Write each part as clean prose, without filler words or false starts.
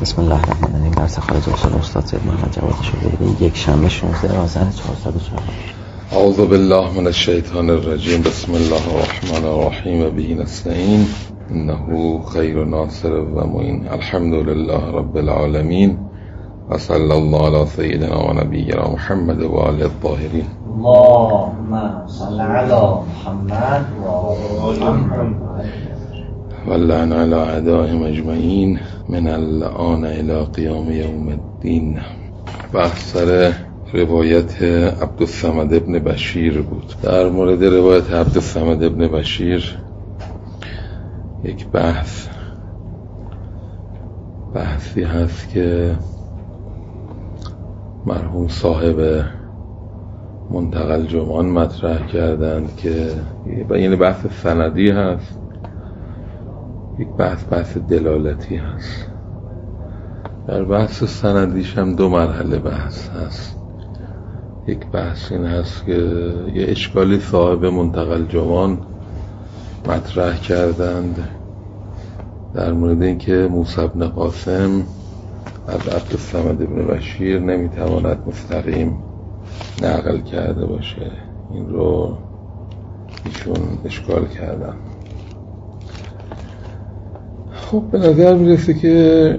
بسم الله الرحمن الرحیم. درس خارج اصول استاد سید محمد جواد شجاعی، یک شنبه 16 آذر 404. اعوذ بالله من الشیطان الرجیم. بسم الله الرحمن الرحیم. به نستعین انه خیر ناصر و معین. الحمد لله رب العالمین و صلی الله علی سیدنا و نبینا محمد و آله الطاهرین. اللهم صل علی محمد و آل محمد واللعن علی اعدائهم اجمعین من الآن الی قیام یوم الدین. بحث سر روایت عبدالصمد ابن بشیر بود. در مورد روایت عبدالصمد ابن بشیر یک بحثی هست که مرحوم صاحب منتقى الجمان مطرح کردند که یعنی بحث سندی هست، یک بحث دلالتی هست. در بحث سندیش هم دو مرحله بحث هست. یک بحث این هست که یه اشکالی صاحب منتقى الجمان مطرح کردند در مورد اینکه موسی بن قاسم از عبدالصمد ابن بشیر نمیتواند مستقیم نقل کرده باشه. این رو ایشون اشکال کردن. خب به نظر میرسه که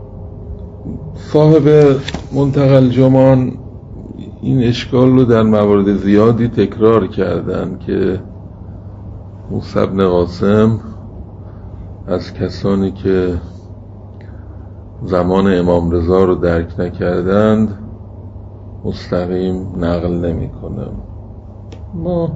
صاحب منتقى الجمان این اشکال رو در موارد زیادی تکرار کردن که موسی بن قاسم از کسانی که زمان امام رضا رو درک نکردند مستقیم نقل نمی کنه. ما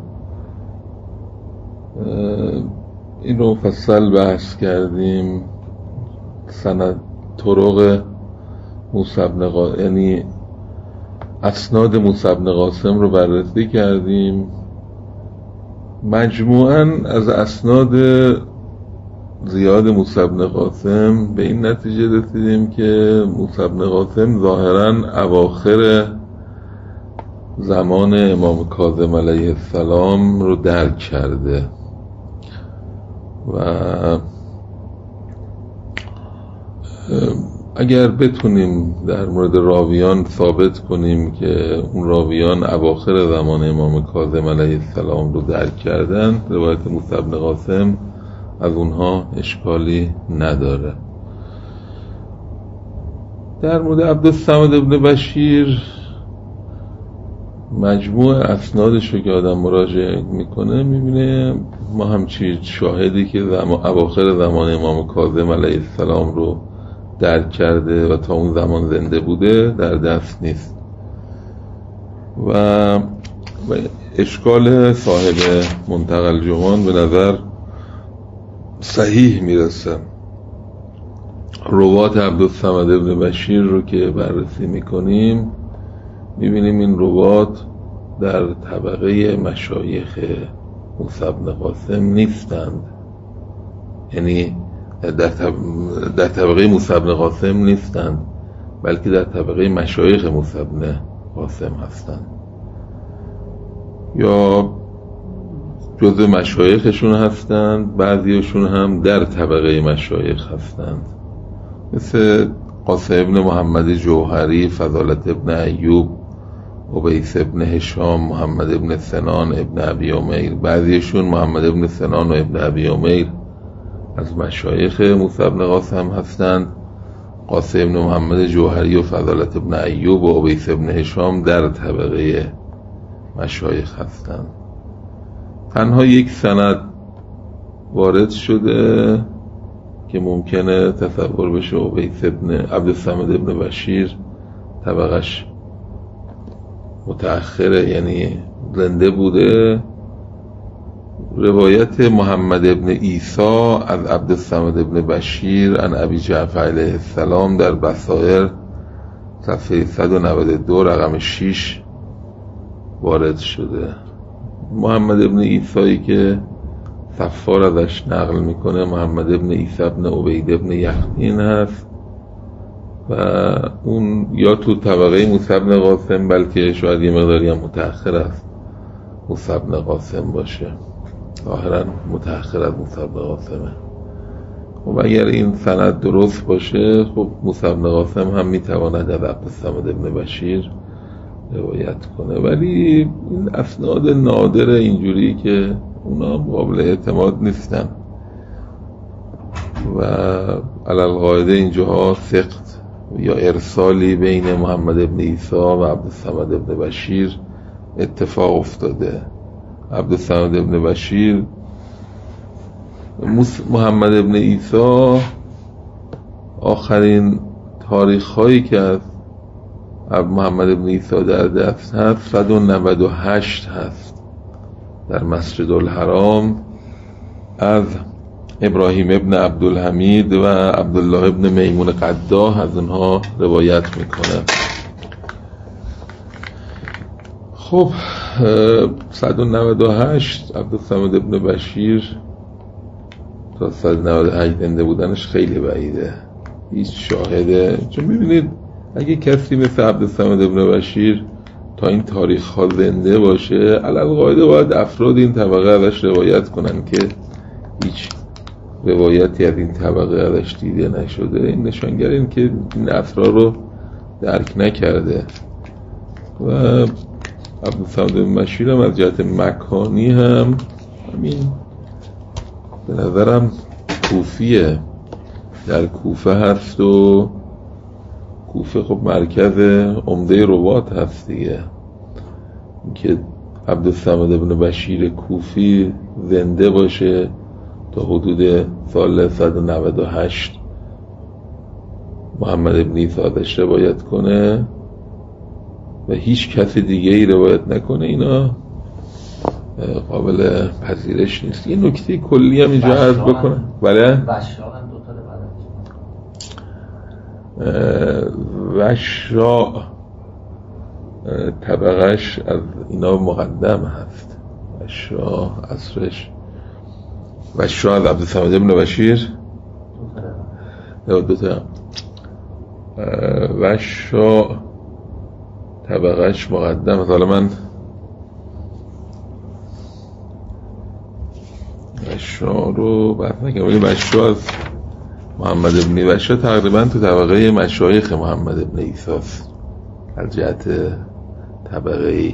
این رو مفصل بحث کردیم. سند طرق موسی بن قاسم یعنی اسناد موسی بن قاسم رو بررسی کردیم. مجموعاً از اسناد زیاد موسی بن قاسم به این نتیجه رسیدیم که موسی بن قاسم ظاهراً اواخر زمان امام کاظم علیه السلام رو درک کرده و اگر بتونیم در مورد راویان ثابت کنیم که اون راویان اواخر زمان امام کاظم علیه السلام رو درک کردن، روایت موسی بن قاسم از اونها اشکالی نداره. در مورد عبدالصمد ابن بشیر مجموع اسنادش رو که آدم مراجعه میکنه میبینه ما همچی شاهدی که اواخر زمان امام کاظم علیه السلام رو درک کرده و تا اون زمان زنده بوده در دست نیست و اشکال صاحب منتقى الجمان به نظر صحیح میرسه. روات عبدالصمد ابن بشیر رو که بررسی میکنیم میبینیم این روات در طبقه مشایخ موسی بن قاسم نیستند، یعنی در طبقه موسی بن قاسم نیستند بلکه در طبقه مشایخ موسی بن قاسم هستند یا جزء مشایخشون هستند، بعضیشون هم در طبقه مشایخ هستند، مثل قاسم ابن محمد جوهری، فضالت ابن ایوب، عبیس ابن هشام، محمد ابن سنان ابن ابی امیر. بعضیشون محمد ابن سنان و ابن ابی امیر از مشایخ موسی بن قاسم هستند. قاسم ابن محمد جوهری و فضالت ابن ایوب و عبیس ابن هشام در طبقه مشایخ هستند. تنها یک سند وارد شده که ممکنه تصور بشه عبیس ابن عبدالصمد ابن بشیر طبقش متأخره، یعنی زنده بوده. روایت محمد ابن عیسی از عبدالصمد ابن بشیر عن ابی جعفر علیه السلام در بصائر صفحه 192 رقم 6 وارد شده. محمد ابن عیسی که صفار ازش نقل میکنه محمد ابن عیسی ابن عبید ابن یخنین هست و اون یا تو طبقه موسی بن قاسم بلکه شاید یه مقداری هم متأخر است موسی بن قاسم باشه، ظاهرا متأخر از موسی بن قاسمه. و اگر این سند درست باشه خب موسی بن قاسم هم میتواند از عبدالصمد ابن بشیر روایت کنه، ولی این اسناد نادر اینجوری که اونا قابل اعتماد نیستن و علالقاعده اینجاها سقط یا ارسالی بین محمد ابن عیسی و عبدالصمد ابن بشیر اتفاق افتاده. عبدالصمد ابن بشیر محمد ابن عیسی آخرین تاریخ هایی که از محمد ابن عیسی در دست هست 198 هست در مسجد الحرام از ابراهیم ابن عبدالحمید و عبدالله ابن میمون قداح از اونها روایت میکنه. خب 198 عبدالصمد ابن بشیر تا 198 زنده بودنش خیلی بعیده، هیچ شاهده. چون ببینید اگه کسی مثل عبدالصمد ابن بشیر تا این تاریخ ها زنده باشه علالقاعده باید افراد این طبقه ازش روایت کنن که هیچ روایتی از این طبقه ازش دیده نشده. این نشانگر این که این اسرار رو درک نکرده. و عبدالصمد ابن بشیر هم از جهت مکانی هم همین به نظرم کوفیه، در کوفه هست و کوفه خب مرکز عمده روات هست دیگه. که عبدالصمد ابن بشیر کوفی زنده باشه تا حدود سال 198 محمد ابن عیسی ازش روایت کنه و هیچ کسی دیگه ای روایت نکنه، اینا قابل پذیرش نیست. یه نکته کلی هم اینجا عرض بکنه. بله؟ وشا طبقش از اینا مقدم هست. وشا عصرش وشا از عبدالصمد ابن بشیر دوتا وشا طبقش مقدم هست. حالا من وشا رو بحث نکنم، ولی وشا از محمد ابن وشا تقریبا تو طبقه مشایخ محمد ابن عیسی است. از جهت طبقه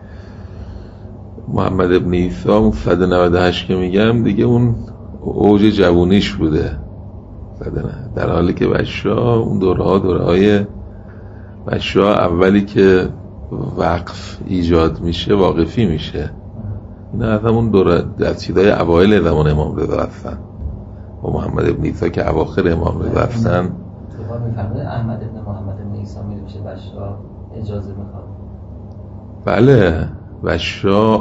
محمد ابن عیسی اون 198 که میگم دیگه اون اوج جوونیش بوده، در حالی که وشا اون دوره‌های وشا اولی که وقف ایجاد میشه واقفی میشه. اینا از همون دوره از چیزای اوایل زمان امام رضا هستن و محمد ابن عیسی که اواخر امام رضا هستن. تو میفهمید احمد ابن محمد ابن عیسی میره میشه وشا اجازه میخواد؟ بله، وشا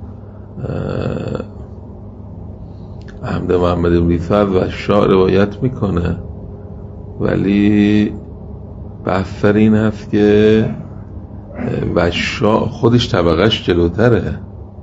احمد محمد ابن عیسی از وشا روایت میکنه، ولی بحث سر این هست که وشا خودش طبقهش جلوتره،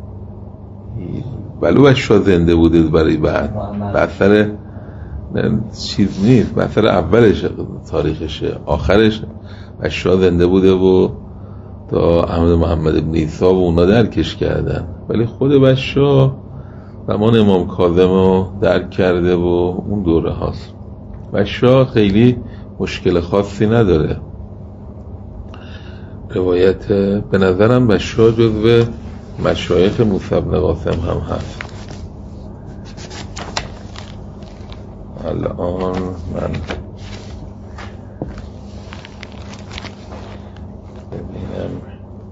ولو وشا زنده بوده برای بعد بحث چیز نیست، بحث اولش تاریخشه، آخرش وشا زنده بوده و تا احمد محمد ابن عیسی و اونا درکش کردن، ولی خود وشا زمان امام کاظم رو درک کرده و اون دوره هاست. وشا خیلی مشکل خاصی نداره روایت. به نظرم وشا جزو مشایخ موسی بن قاسم هم هست. الان من ببینم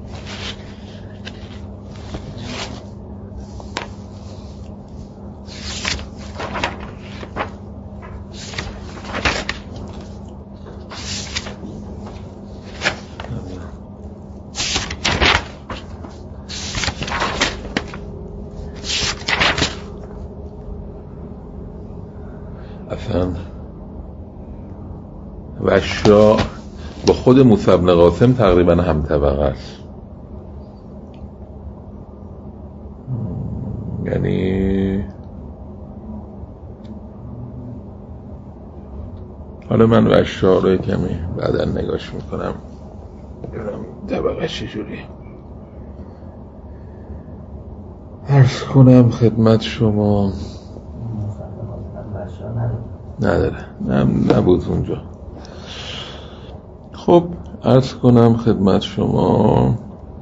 اصلا وشا با خود موسی بن قاسم تقریبا هم طبقه است. یعنی حالا من وشا رو کمی بعدا نگاش میکنم ببینم طبقهش چجوری. عرض کنم خدمت شما نداره، نبود اونجا. خب عرض کنم خدمت شما،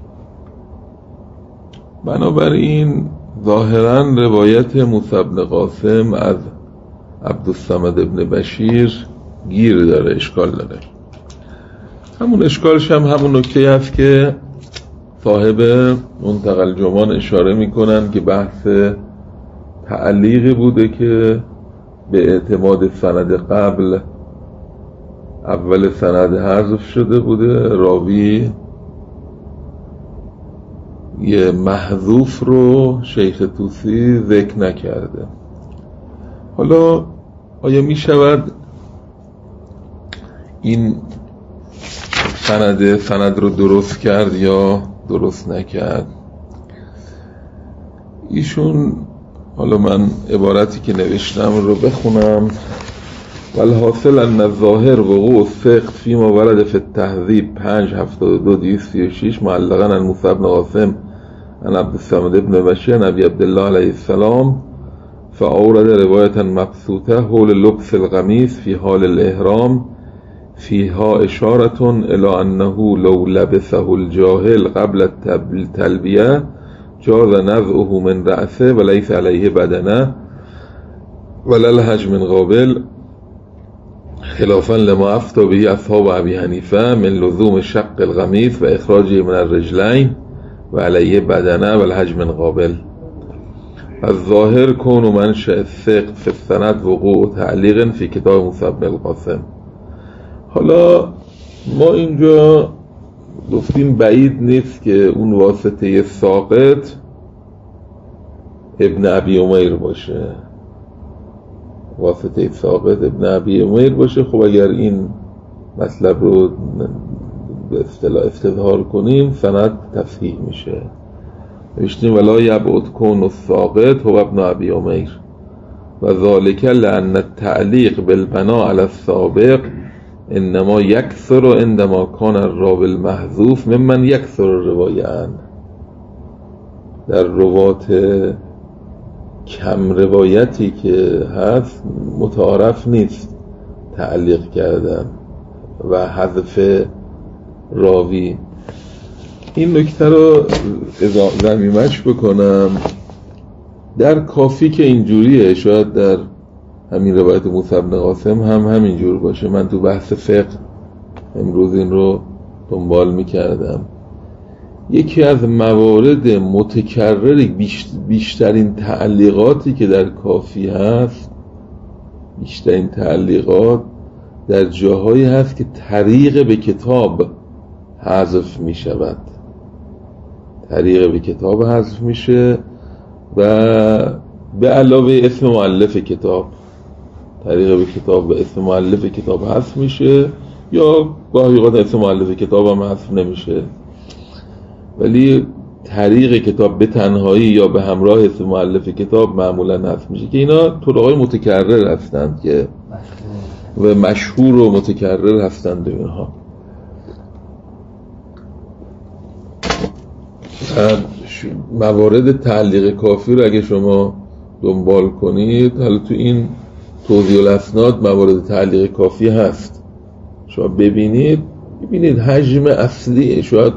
بنابراین ظاهراً روایت موسی بن قاسم از عبدالصمد بن بشیر گیر داره، اشکال داره. همون اشکالش هم همون نکته هست که صاحب منتقى الجمان اشاره میکنن که بحث تعلیقی بوده که به اعتماد سند قبل اول سند حذف شده بوده، راوی یه محذوف رو شیخ طوسی ذکر نکرده. حالا آیا می شود این سند رو درست کرد یا درست نکرد؟ ایشون، حالا من عبارتی که نوشتم رو بخونم: والحاصل ان الظاهر وقوع السقط فيما ورد في التهذيب 572-236 معلقا عن موسی بن قاسم عن عبدالصمد بن بشیر عن ابي عبد الله علیه السلام فاورد روایتا مبسوطه حول لبس القمیص في حال الاحرام فيها اشارة الى انه لو لبسه الجاهل قبل التلبیه جاز نزعه من رأسه وليس عليه بدنه ولا الحج من قابل خلافا لما افتى به اصحاب ابي حنیفه من لزوم شق القمیص و اخراجه من الرجلین و علیه بدنه و الحج من قابل. الظاهر کون منشأ السقط في السند وقوع تعلیق فی کتاب موسی بن القاسم. حالا ما اینجا گفتیم بعید نیست که اون واسطه ساقط ابن ابی امیر باشه، واسطه ساقط ابن ابی امیر باشه. خب اگر این مطلب رو به اصطلاح استظهار کنیم سند تصحیح میشه. نوشتیم ولا یبعد کون الساقط هو ابن ابی امیر و ذالک لأن التعلیق بالبناء علی السابق انما یکثر عندما کان الراوی المحذوف ممن یکثر الروایه عنه. در روات کم روایتی که هست متعارف نیست تعلیق کردن و حذف راوی. این نکته رو ضمیمش بکنم. در کافی که اینجوریه، شاید در همین روایت موسی بن قاسم هم همینجور باشه. من تو بحث فقه امروز این رو دنبال میکردم. یکی از موارد متکرر بیشترین تعلیقاتی که در کافی هست، بیشترین تعلیقات در جاهایی هست که طریق به کتاب حذف می شود، طریق به کتاب حذف میشه و به علاوه اسم مؤلف کتاب، طریق به کتاب به اسم مؤلف کتاب حذف میشه، یا گاهی اوقات اسم مؤلف کتاب هم حذف نمیشه ولی طریق کتاب به تنهایی یا به همراه اسم مؤلف کتاب معمولا حذف میشه، که اینا طرقای متکرر هستند که و مشهور و متکرر هستند اینها. موارد تعلیق کافی رو اگه شما دنبال کنید، حالا تو این توضیح الاسناد موارد تعلیق کافی هست، شما ببینید حجم اصلی شاید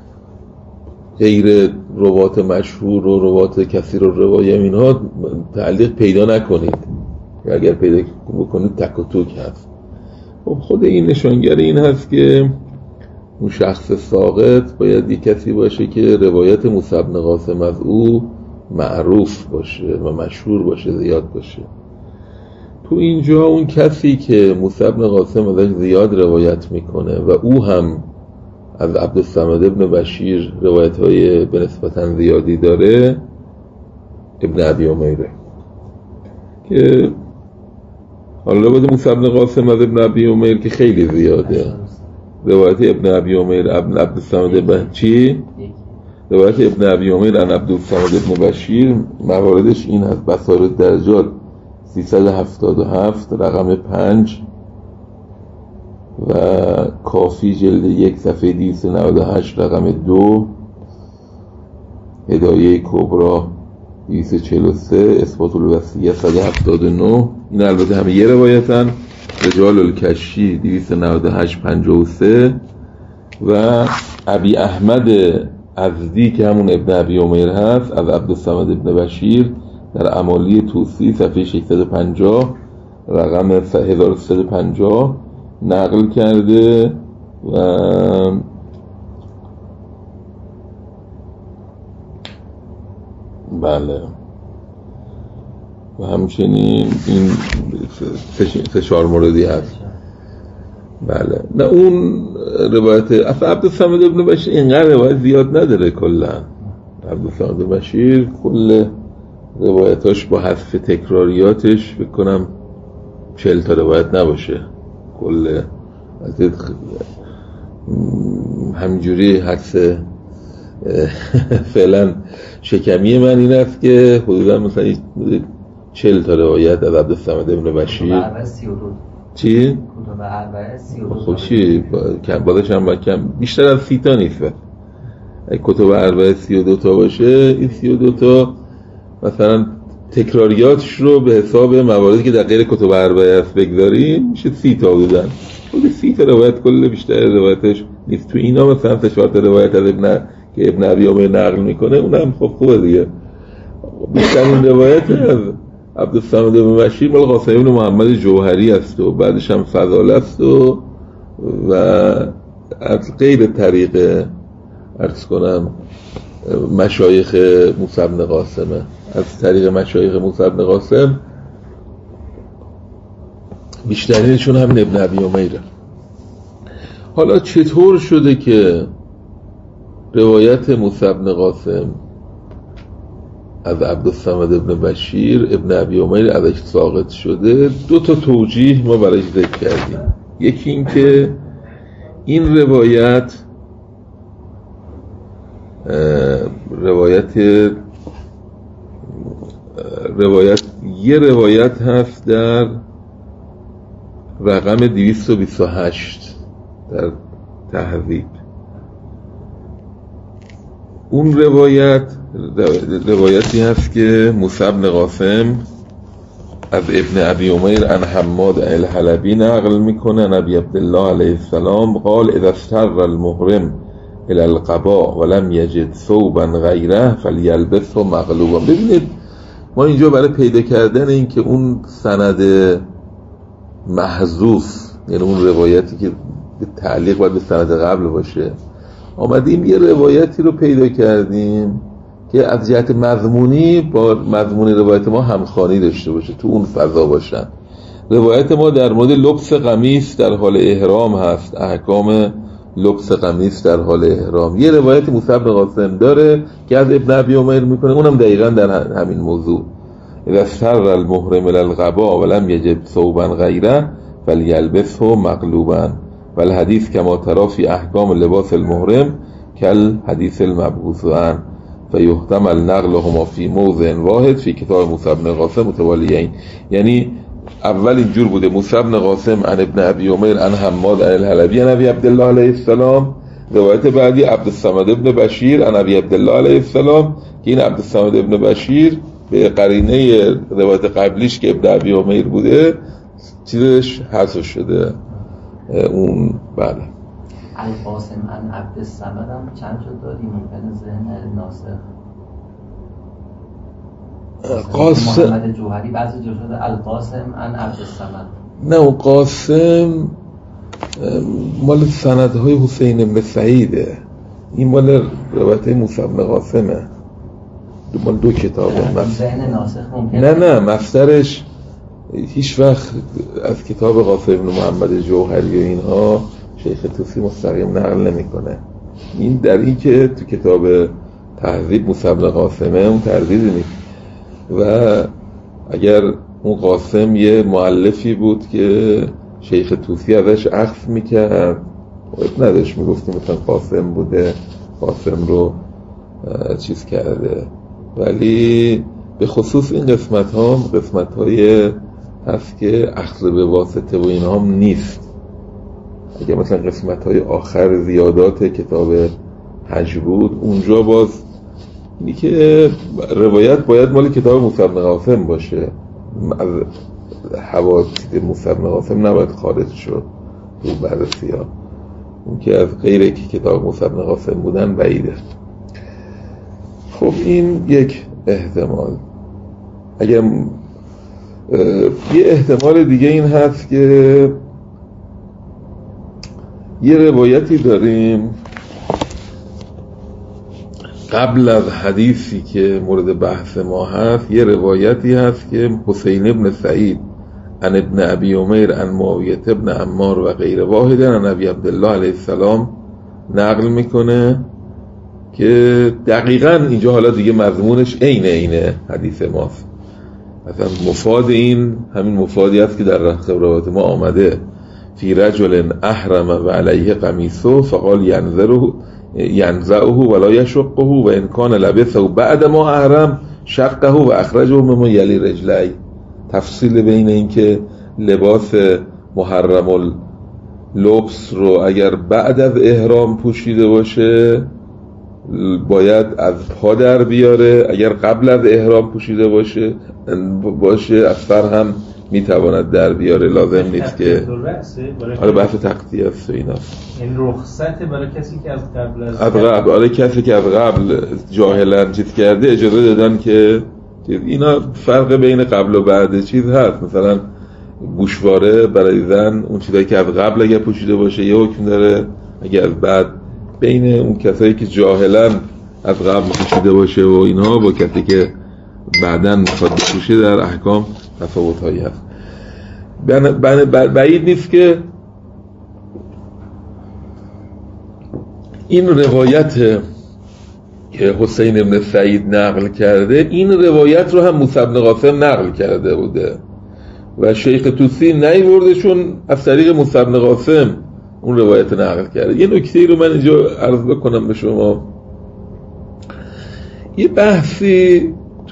غیر روات مشهور و روات کثیر و روایه اینها تعلیق پیدا نکنید، اگر پیدا بکنید تک و توک هست. خب خود این نشانگر این هست که اون شخص ساقط باید یک کسی باشه که روایت موسی بن قاسم از او معروف باشه و مشهور باشه، زیاد باشه. تو اینجا اون کسی که موسی بن قاسم ازش زیاد روایت میکنه و او هم از عبدالصمد بن بشیر روایت‌های به نسبتاً زیادی داره، ابن ابی امیره، که حالا روایت موسی بن قاسم از ابن ابی امیر که خیلی زیاده. روایت ابن ابی امیر ابن عبدالصمد بن چی؟ روایت ابن ابی امیر عن عبدالصمد بن بشیر مواردش این هست: بصائر الدرجات 377 رقم 5 و کافی جلد 1 صفحه 298 رقم 2، هدایه کبرا 243 اثبات الوصیه 179 این البته همه یه روایتن. رجال الکشی 298-53 و ابی احمد ازدی که همون ابن ابی امیر هست از عبدالصمد ابن بشیر در امالی توسی صفحه 650 رقم 1350 نقل کرده و بله و همچنین این 3-4 موردی هست. بله نه اون روایت اصلا عبدالصمد ابن بشیر اینقدر روایت زیاد نداره. کلا عبدالصمد ابن بشیر کل روایتاش با حذف تکراریاتش فکر کنم 40 تا روایت نباشه. کل همینجوری حدس فعلا شکمی من این است که حدودا مثلا 40 تا روایت از عبدالصمد ابن بشیر. چی؟ کتب اربعه 32. خب چی؟ بالش هم باید کم بیشتر از 30 تا نیست. اگه کتب اربعه 32 تا باشه، این 32 تا مثلا تکراریاتش رو به حساب مواردی که در غیر کتب اربعه است بگذاریم میشه 30 تا بودن. خود 30 تا روایت کل بیشتر روایتش نیست. تو اینا مثلا 3-4 تا روایت از ابن ابی امیر نقل میکنه، اونم خب خوبه دیگه. بیشترین روایت از عبدالصمد ابن بشیر مال قاسم ابن محمد جوهری است و بعدش هم فضاله است و از غیر طریق عرض کنم مشایخ موسی بن قاسمه. از طریق مشایخ موسی بن قاسم بیشترینشون همین ابن ابی امیره. حالا چطور شده که روایت موسی بن قاسم از عبدالصمد ابن بشیر ابن ابی امیر ازش ساقط شده؟ 2 تا توجیه ما برایش ذکر کردیم. یکی این که این یه روایت هست در رقم 228 در تهذیب. اون روایتی هست که موسی بن قاسم از ابن ابی امیر عن حماد الحلبی نقل میکنه نبی عبدالله علیه السلام قال اذا استر المحرم الى القباء ولم یجد ثوبا غیره فلیلبسه مغلوبا. ببینید ما اینجا برای پیدا کردن این که اون سند محذوف، یعنی اون روایتی که به تعلیق باید به سند قبل باشه، آمدیم یه روایتی رو پیدا کردیم که از جهت مضمونی با مضمون روایت ما همخوانی داشته باشه، تو اون فضا باشن. روایت ما در مورد لبس قمیص در حال احرام هست، احکام لبس قمیص در حال احرام. یه روایت موسی بن قاسم داره که از ابن ابی امیر میکنه، اونم دقیقاً در همین موضوع اذا استر المحرم الى القباء ولم یجد ثوبا غیره فلیلبسه مغلوبا والحدیث کما تری فی احکام لباس المحرم کل حدیث المبعوث عنه فیحتمل نقلهما فی موضع واحد فی کتاب موسی بن قاسم متوالیین. یعنی اول اینجور بوده موسی بن قاسم عن ابن ابی امیر عن حماد عن الحلبی عن ابی عبدالله علیه السلام. روایت بعدی عبدالصمد ابن بشیر عن ابی عبدالله علیه السلام که این عبدالصمد ابن بشیر به قرینه روایت قبلیش که ابن ابی امیر بوده چیزش حذف شده. اون بله القاسم عن عبدالصمد هم چند شد دادیم ممکنه ذهن ناسخ قاسم محمد جوهری بعضی جا شده القاسم عن عبدالصمد. نه اون قاسم مال سندهای حسین بن سعیده، این مال روایت موسی بن قاسمه، مال 2 کتابه. ذهن ناسخ ممکنه نه مصدرش هیچ وقت از کتاب قاسم بن محمد جوهری و اینها شیخ توسی مستقیم نقل نمیکنه. این در این که تو کتاب تهذیب موسی بن قاسمه اون تردیدی نیست و اگر اون قاسم یه مؤلفی بود که شیخ توسی ازش اخذ میکرد نداشت میگفتیم مثلا قاسم بوده، قاسم رو چیز کرده، ولی به خصوص این قسمت های هست که اخذ به واسطه و اینا هم نیست. اگه مثلا قسمت های آخر زیادات کتاب حج بود اونجا باز اینی که روایت باید مال کتاب موسی بن قاسم باشه، از حوادث موسی بن قاسم نباید خارج شد تو بررسی ها. اون که از غیر کتاب موسی بن قاسم بودن بعیده. خب این یک احتمال. اگر یه احتمال دیگه این هست که یه روایتی داریم قبل از حدیثی که مورد بحث ما هست، یه روایتی هست که حسین ابن سعید عن ابن ابی عمیر عن معاویه ابن عمار و غیر واحد عن ابی عبدالله علیه السلام نقل میکنه که دقیقاً اینجا حالا دیگه مضمونش عین حدیث ماست. مثلا مفاد این همین مفادی است که در روایت ما آمده فی رجل احرم و علیه قمیصه فقال ینزعه ولا یشقه و ان کان لبسه بعد ما احرم شقه و اخرجه مما یلی رجلی. تفصیل بین این که لباس محرم اللبس رو اگر بعد از احرام پوشیده باشه باید از پا در بیاره، اگر قبل از احرام پوشیده باشه از سر هم میتواند در بیاره، لازم نیست که حالا بحث تقطیع است و ایناست. این رخصت برای کسی که از قبل کسی که از قبل جاهلا چیز کرده اجازه دادن که اینا فرق بین قبل و بعد چیز هست. مثلا گوشواره برای زن اون چیزایی که از قبل اگر پوشیده باشه یه حکم داره، اگر از بعد بین اون کسایی که جاهلا از قبل پوشیده باشه و اینها با کسی که بعداً میخواد بپوشه در احکام تفاوت‌هایی هست. بعید نیست که این روایت که حسین ابن سعید نقل کرده، این روایت رو هم موسی بن قاسم نقل کرده بوده و شیخ طوسی نیوردشون از طریق موسی بن قاسم اون روایت نقل کرده. یه نکته رو من اینجا عرض بکنم به شما. یه بحثی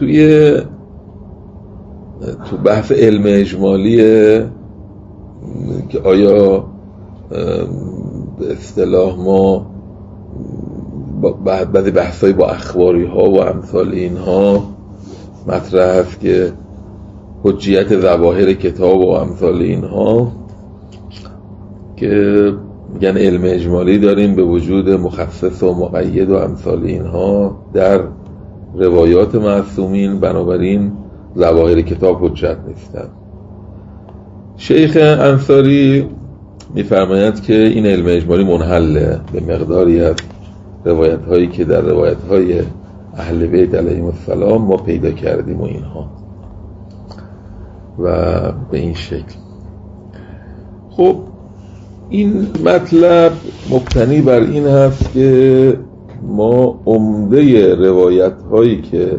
تو بحث علم اجمالیه که آیا به اصطلاح ما بعضی بحثایی با اخباری ها و امثال اینها مطرح هست که حجیت ظواهر کتاب و امثال اینها که میگن علم اجمالی داریم به وجود مخصص و مقید و امثال اینها در روایات معصومین، بنابراین ظواهر کتاب حجت نیستن. شیخ انصاری میفرماید که این علم اجمالی منحله به مقداری از روایت هایی که در روایت های اهل بیت علیهم السلام ما پیدا کردیم و اینها و به این شکل. خب این مطلب مبتنی بر این هست که ما عمده روایت هایی که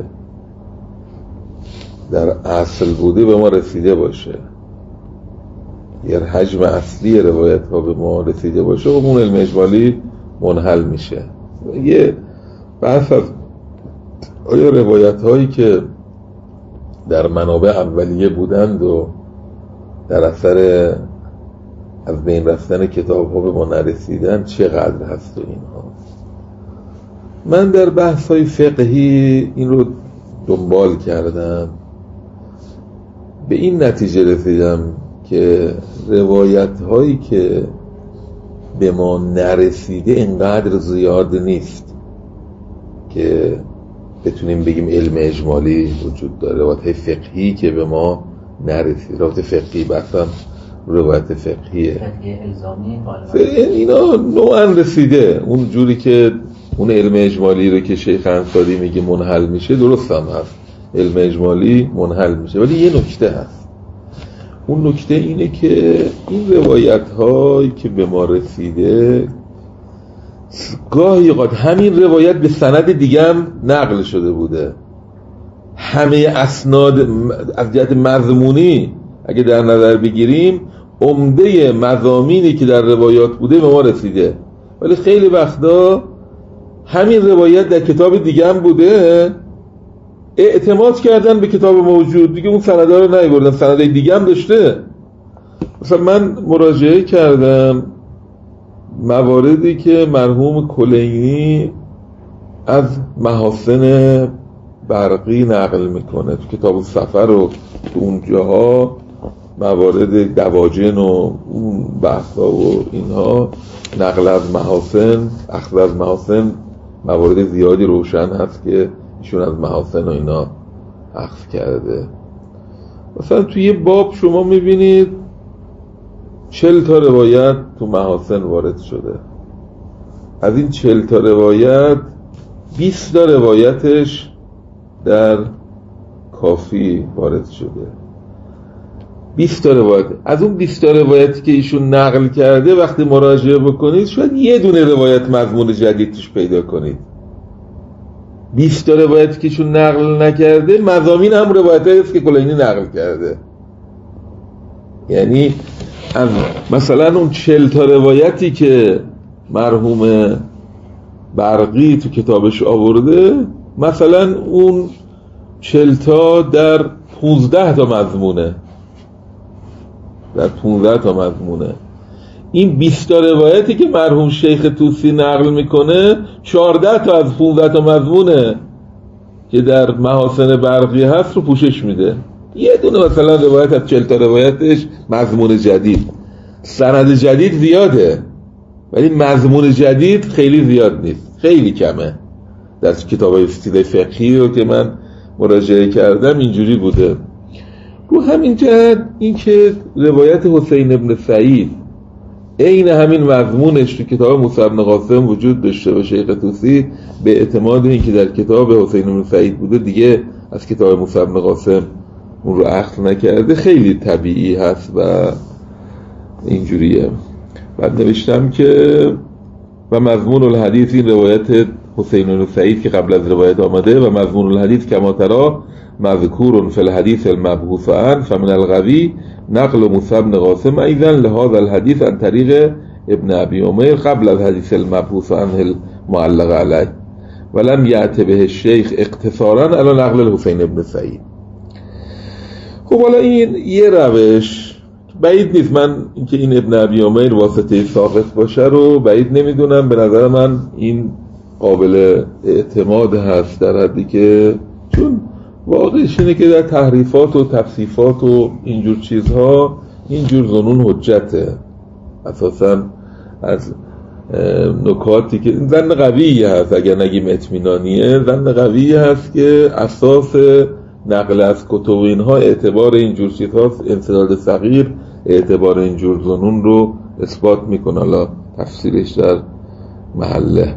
در اصل بوده به ما رسیده باشه، یه حجم اصلی روایت ها به ما رسیده باشه و اون علم اجمالی منحل میشه. یه بحث از آیا روایت هایی که در منابع اولیه بودند و در اثر از بین رفتن کتاب ها به ما نرسیدن چقدر هست و اینها. من در بحث های فقهی این رو دنبال کردم، به این نتیجه رسیدم که روایت هایی که به ما نرسیده اینقدر زیاد نیست که بتونیم بگیم علم اجمالی وجود داره. روایت فقهی که به ما نرسیده، روایت فقهی بحثم روایت فقهیه اینا نوعا رسیده اون جوری که اون علم اجمالی رو که شیخ انصاری میگه منحل میشه درست هم هست، علم اجمالی منحل میشه. ولی یه نکته هست، اون نکته اینه که این روایت هایی که به ما رسیده گاهی اوقات همین روایت به سند دیگه هم نقل شده بوده. همه اسناد از جهت مضمونی اگه در نظر بگیریم عمده مضامینی که در روایات بوده به ما رسیده، ولی خیلی وقتا همین روایت در کتاب دیگه هم بوده، اعتماد کردن به کتاب موجود دیگه، اون سندها رو نیاوردن، سندهای دیگه هم داشته. مثلا من مراجعه کردم مواردی که مرحوم کلینی از محاسن برقی نقل میکنه تو کتاب السفر و تو اونجاها موارد دواجن و اون بحثا و اینها، نقل از محاسن، اخذ از محاسن، موارد زیادی روشن هست که ایشون از محاسن و اینا اخذ کرده. مثلا توی یه باب شما میبینید 40 تا روایت تو محاسن وارد شده. از این 40 تا روایت 20 تا روایتش در کافی وارد شده. 20 تا روایت. از اون 20 تا روایتی که ایشون نقل کرده وقتی مراجعه بکنید شاید یه دونه روایت مضمون جدید توش پیدا کنید. 20 تا روایتی که ایشون نقل نکرده مضامین هم روایتایی است که کلینی نقل کرده. یعنی مثلا اون 40 تا روایتی که مرحوم برقی تو کتابش آورده، مثلا اون 40 تا در 15 تا مضمونه، در 15 تا مضمونه. این 20 تا روایتی که مرحوم شیخ طوسی نقل میکنه 14 تا از 15 تا مضمونه که در محاسن برقی هست رو پوشش میده. یه دونه مثلا روایت از 40 تا روایتش مضمون جدید. سند جدید زیاده ولی مضمون جدید خیلی زیاد نیست، خیلی کمه. در کتابای سیره فقهی رو که من مراجعه کردم اینجوری بوده. رو همین جهت این که روایت حسین ابن سعید عین همین مضمونش تو کتاب موسی بن قاسم وجود داشته و شیخ طوسی به اعتماد این که در کتاب حسین ابن سعید بوده دیگه از کتاب موسی بن قاسم اون رو اخذ نکرده، خیلی طبیعی هست و اینجوریه. بعد نوشتم که و مضمون الحدیث، این روایت حسین بن سعید که قبل از روایت آمده، و مضمون الحدیث کما ترا مذکور فی الحدیث المبحوث عنه فمن القوی نقل موسی بن قاسم ایضا لهذا الحدیث عن طریق ابن ابی عمیر قبل از حدیث المبحوث عنه المعلق علیه ولم یأت به الشیخ اقتصارا علی نقل الحسین ابن سعید. خب حالا این یه روش، بعید نیست من اینکه این ابن ابی عمیر واسطه ساقط باشه رو بعید نمیدونم. به نظر من این قابل اعتماد هست در حدی که چون واقعش اینه که در تحریفات و تفسیفات و اینجور چیزها اینجور ظنون حجته. اساسا از نکاتی که زن قویی هست، اگر نگیم اطمینانیه، زن قویی هست که اساس نقل از کتب اینها اعتبار اینجور چیزهاست. انسداد صغیر اعتبار اینجور ظنون رو اثبات میکنه. حالا تفسیرش در محله.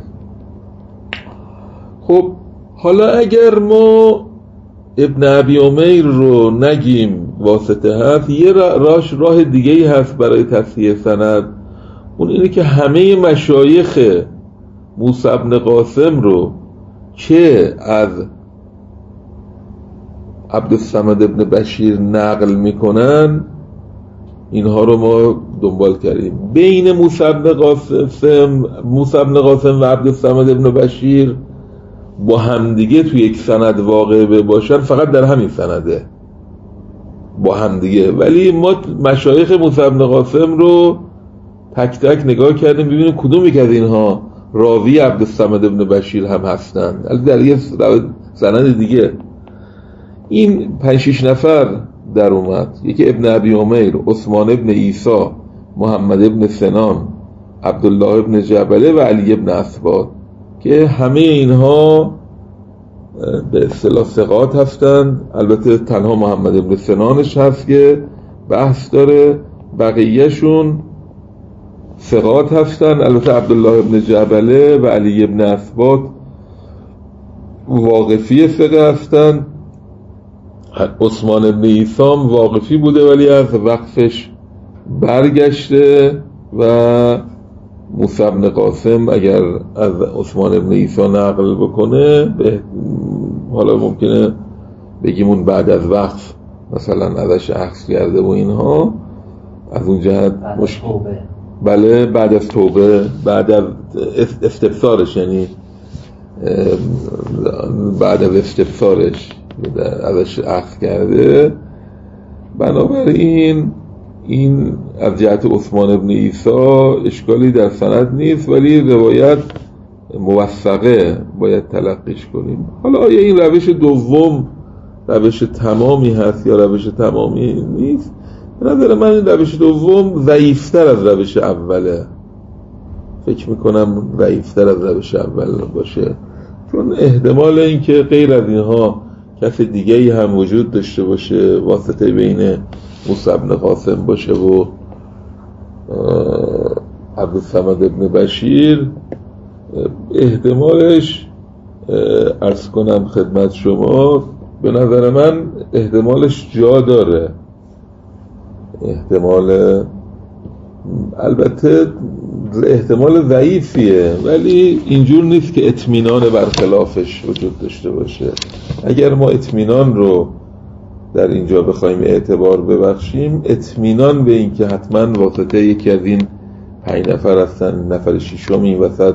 خب حالا اگر ما ابن ابی عمیر رو نگیم واسطه هست، یه راه دیگه‌ای هست برای تصحیح سند. اون اینه که همه مشایخ موسی بن قاسم رو که از عبدالصمد ابن بشیر نقل میکنن اینها رو ما دنبال کردیم. بین موسی بن قاسم و عبدالصمد ابن بشیر با همدیگه توی یک سند واقع باشن فقط در همین سنده با همدیگه، ولی ما مشایخ موسی بن قاسم رو تک تک نگاه کردیم ببینیم کدومی که از اینها راوی عبدالصمد ابن بشیر هم هستن. البته در یه سند دیگه این 5-6 نفر در اومد. یکی ابن ابی عمیر، عثمان ابن عیسی، محمد ابن سنان، عبدالله ابن جبله و علی ابن اسباد که همه اینها به اصطلاح ثقات هستند. البته تنها محمد ابن سنانش هست که بحث داره، بقیهشون ثقات هستند. البته عبدالله ابن جبله و علی ابن اسباد واقفی ثقه هستند. عثمان ابن عیسی واقفی بوده ولی از وقفش برگشته و موسی بن قاسم اگر از عثمان ابن عیسی نقل بکنه حالا ممکنه بگیم اون بعد از وقف مثلا ازش اخذ کرده و اینها، از اون جهت مشکل. بله بعد از توبه، بعد از استبصارش، یعنی بعد از استبصارش ازش اخذ کرده. بنابراین این از جهت عثمان ابن عیسی اشکالی در سند نیست ولی روایت موثقه باید تلقیش کنیم. حالا آیا این روش دوم روش تمامی هست یا روش تمامی نیست؟ به نظر من این روش دوم ضعیفتر از روش اوله، فکر میکنم ضعیفتر از روش اول باشه، چون احتمال این که غیر از اینها کس دیگه ای هم وجود داشته باشه واسطه بین موسی بن قاسم باشه و عبدالصمد ابن بشیر، احتمالش عرض کنم خدمت شما به نظر من احتمالش جا داره. احتمال البته احتمال ضعیفیه، ولی اینجور نیست که اطمینان برخلافش وجود داشته باشه. اگر ما اطمینان رو در اینجا بخوایم اعتبار ببخشیم، اطمینان به این که حتما واسطه یکی از این 5 نفر هستن، نفر ششم این وسط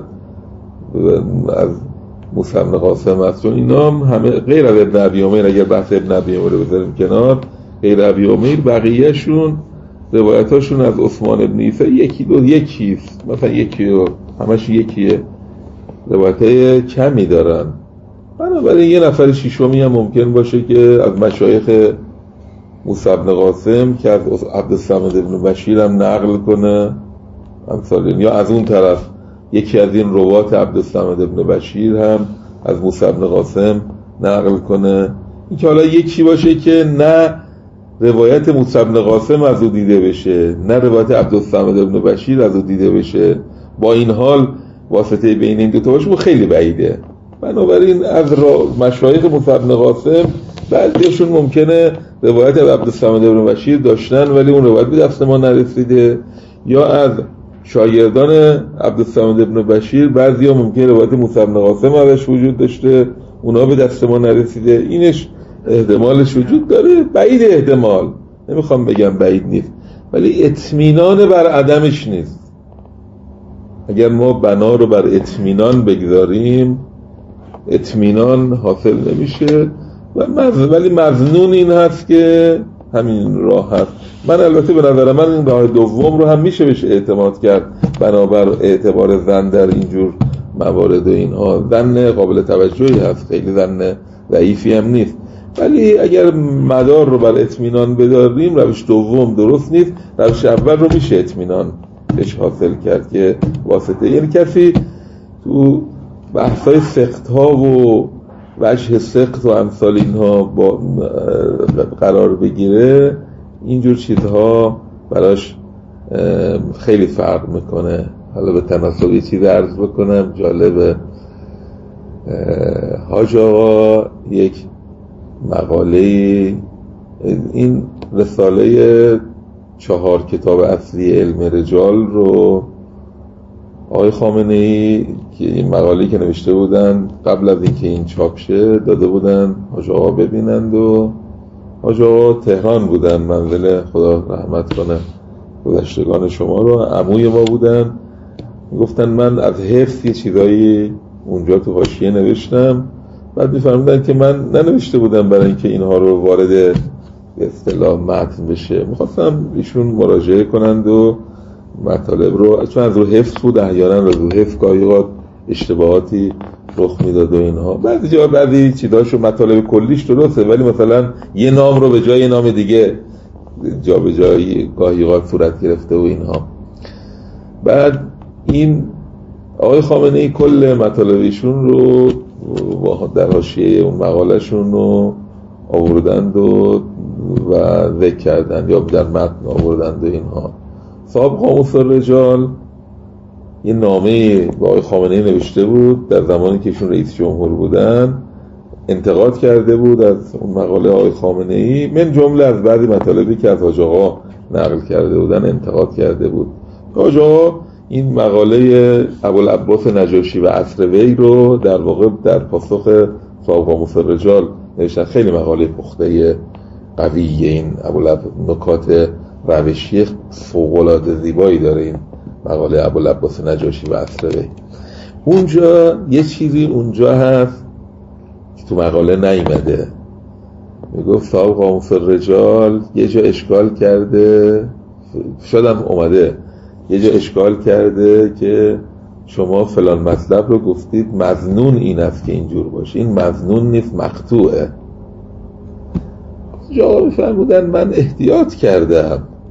از موسی بن قاسم هست، چون اینا همه غیر از ابن ابی عمیر، اگر بحث ابن ابی عمیر رو بذاریم کنار، غیر ابی عمیر بقیه‌شون روایتاشون از عثمان ابن عیسی یکیست، مثلا یکی همش یکیه، روایتای کمی دارن. بنابراین یه نفر ششمی هم ممکن باشه که از مشایخ موسی بن قاسم که از عبدالصمد ابن بشیر هم نقل کنه امثال، یا از اون طرف یکی از این روات عبدالصمد ابن بشیر هم از موسی بن قاسم نقل کنه. این که حالا یکی باشه که نه روایت موسی بن قاسم از او دیده بشه، نه روایت عبدالصمد ابن بشیر از او دیده بشه، با این حال واسطه بین این دوتا باشه خیلی بعیده. بنابراین از مشایخ موسی بن قاسم بعضیشون ممکنه روایت عبدالصمد ابن بشیر داشتن ولی اون روایت به دست ما نرسیده، یا از شاگردان عبدالصمد ابن بشیر بعضیا ممکنه روایت موسی بن قاسم ازش وجود داشته، اونا به دست ما نرسیده. اینش احتمالش وجود داره، بعید احتمال، نمیخوام بگم بعید نیست، ولی اطمینان بر عدمش نیست. اگر ما بنا رو بر اطمینان بگذاریم اطمینان حاصل نمیشه، ولی مظنون این هست که همین راه هست. من البته به نظر من این راه دوم رو هم میشه بهش اعتماد کرد بنابر اعتبار ظن در اینجور موارد و اینها. ظن قابل توجهی هست، خیلی ظن ضعیفی هم نیست، ولی اگر مدار رو بر اطمینان بداریم روش دوم درست نیست، روش اول رو میشه اطمینان بهش حاصل کرد که واسطه، یعنی کسی تو بحثای سقط ها و وجه سقط و امثال اینها با قرار بگیره، اینجور چیزها براش خیلی فرق میکنه. حالا به تناسب یه چیز عرض بکنم جالبه، حاج آقا یک مقاله، این رساله 4 کتاب اصلی علم رجال رو آقای خامنه‌ای که این مقاله‌ای که نوشته بودن قبل از اینکه این چاپ شه داده بودن حاج آقا ببینند، و حاج آقا تهران بودن، منزل خدا رحمت کنه گذشتگان شما رو، عموی ما بودن. گفتن من از حفظ یه چیزایی اونجا تو حاشیه نوشتم، بعد میفهمیدن که من ننوشته بودم برای اینکه اینها رو وارد به اصطلاح متن بشه، میخواستم ایشون مراجعه کنند و مطالب رو، چون از رو حفظ بود احیانا رو حفظ گاهی اشتباهاتی رخ میداد و اینها، بعضی جا بعضی چیزاشو مطالب کلیش درسته ولی مثلا یه نام رو به جای یه نام دیگه جا به جایی گاهی صورت گرفته و اینها. بعد این آقای خامنه‌ای کل مطالب ایشون رو در حاشیه اون مقالهشون رو آوردند و ذکر کردند یا در متن آوردند و اینها. صاحب قاموس الرجال یه نامه با آقای خامنه‌ای نوشته بود در زمانی که ایشون رئیس جمهور بودن، انتقاد کرده بود از اون مقاله آقای خامنه‌ای، من جمله از بعضی مطالبی که از حاج آقا نقل کرده بودن انتقاد کرده بود. حاج آقا این مقاله ابوالعباس نجاشی و عصر وی رو در واقع در پاسخ صاحب قاموس الرجال نوشتن. خیلی مقاله پخته قویه، این نکات روشی فوق‌العاده زیبایی داره این مقاله ابوالعباس نجاشی و عصر وی. اونجا یه چیزی اونجا هست که تو مقاله نیامده، میگفت صاحب قاموس الرجال یه جا اشکال کرده، شاید هم اومده یه جا اشکال کرده که شما فلان مطلب رو گفتید مظنون این است که اینجور باشه، این مظنون نیست مقطوعه. جواب فرمودن من احتیاط کردم،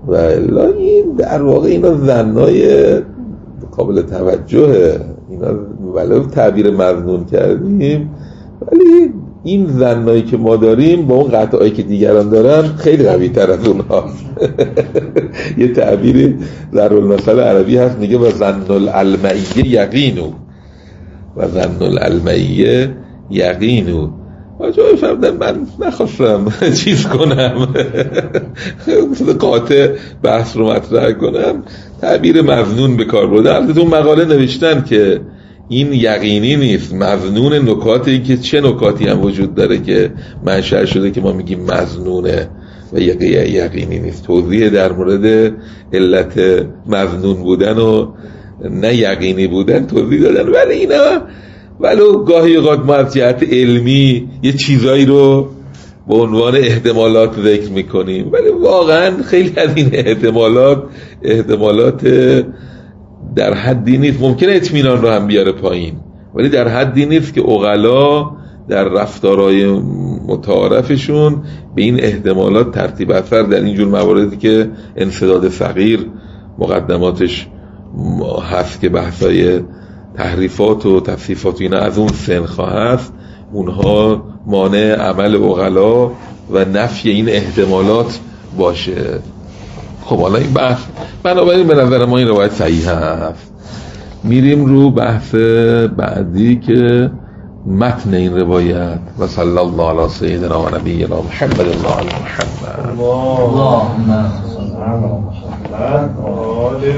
و الا این در واقع اینا زنای قابل توجهه، اینا ولو تعبیر مظنون کردیم ولی این زنایی که ما داریم با اون قطعایی که دیگران دارن خیلی قوی تر از اونهاست. یه تعبیری در المثل عربی هست میگه و ظن العلمعیه یقینو، و ظن العلمعیه یقینو. جای فهمدن من نخواستم چیز کنم قاطع بحث رو مطرح کنم، تعبیر مظنون به کار برده. البته اون مقاله نوشتن که این یقینی نیست، مظنون نکات، این که چه نکاتی هم وجود داره که منشأ شده که ما میگیم مظنونه و یقینی نیست. توضیح در مورد علت مظنون بودن و نه یقینی بودن توضیح دادن، ولی اینا ولو گاهی اوقات ما از جهت علمی یه چیزایی رو به عنوان احتمالات ذکر میکنیم، ولی واقعا خیلی از این احتمالات در حدی نیست. ممکنه اطمینان رو هم بیاره پایین، ولی در حدی نیست که عقلا در رفتارهای متعارفشون به این احتمالات ترتیب اثر در اینجور مواردی که انسداد فقیر مقدماتش هست که بحثای تحریفات و تفسیفات و اینا از اون سنخ هست، اونها مانع عمل عقلا و نفی این احتمالات باشه. خب حالا این بحث بنابراین به نظر ما این روایت صحیح هست. میریم رو بحث بعدی که متن این روایت. و صلی الله علی سیدنا و نبینا محمد الله علی محمد. اللهم صل علی محمد.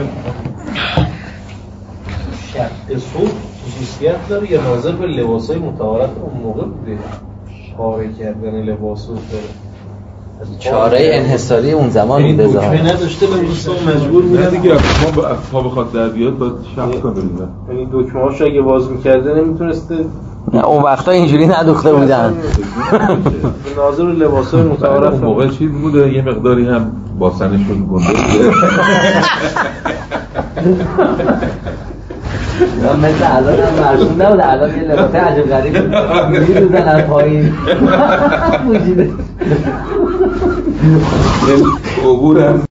شق صبح خصوصیت داره یا ناظر به لباسای متعارف اون موقع بوده؟ چاره کردن لباسو داره، چاره انحصاری اون زمان این بوده. دکمه نداشته لباسو مجبور نه بودن دیگه ما با اصحاب بخواد در بیاد باید شق کنیم. یعنی دکمه هاشو اگه باز میکرده نمیتونسته. نه اون وقتا اینجوری ندوخته بودن. ناظر به لباسای متعارف اون موقع چیز بوده، یه مقداری هم باسنشون گنده بوده. مثل الان هم مرسوم نبود، الان یه لباسه عجب غریب میدوزن از پایین موجوده عبورم